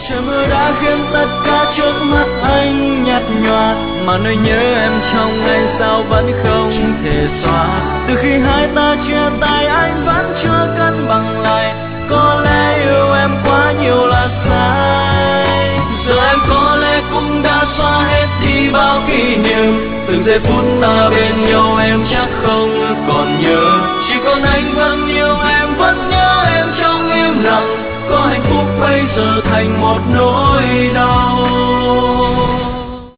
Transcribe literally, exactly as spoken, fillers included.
Trời mưa đã khiến tất cả trước mắt anh nhạt nhòa, mà nỗi nhớ em trong anh sao vẫn không thể xóa. Từ khi hai ta chia tay anh vẫn chưa cân bằng lại, có lẽ yêu em quá nhiều là sai. Giờ em có lẽ cũng đã xóa hết đi bao kỷ niệm, từng giây phút ta bên nhau em chắc không còn nhớ. Chỉ còn anh vẫn yêu em, vẫn nhớ em trong im lặng, có hạnh phúc bây giờ thành một nỗi